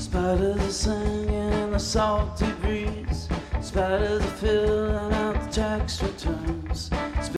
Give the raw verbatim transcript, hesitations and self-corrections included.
spite of the singing and the salty breeze, in spite of the filling out the tax returns.